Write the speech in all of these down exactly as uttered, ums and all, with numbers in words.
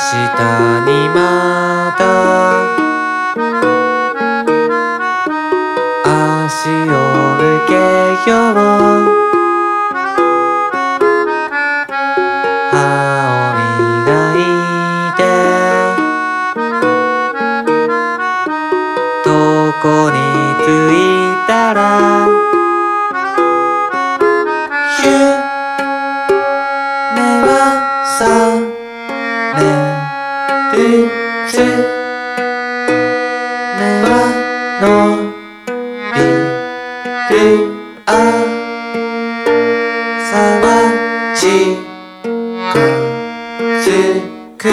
日にまた足を向けよう。歯を磨いてどこに着いたら夢は覚めるつ目は伸びる朝は近づく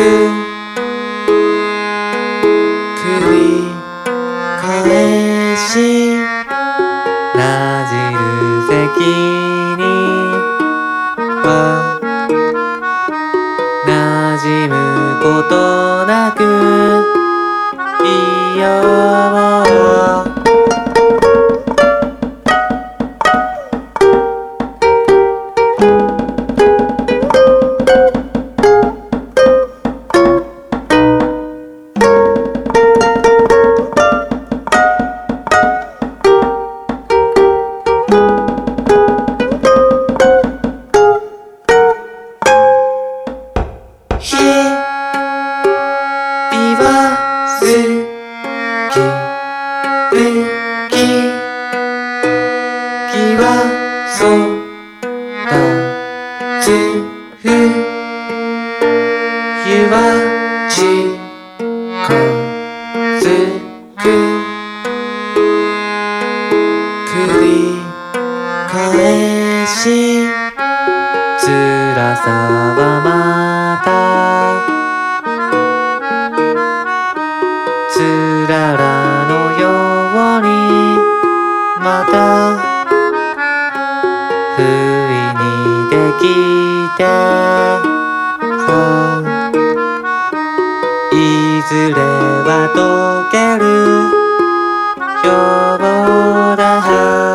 繰り返しなじる席には馴染むことなくいよう。日々は過ぎるき気はそだつ冬は近づく繰り返し辛さはまたつららのようにまた不意にできてさいずれは溶けるようだ。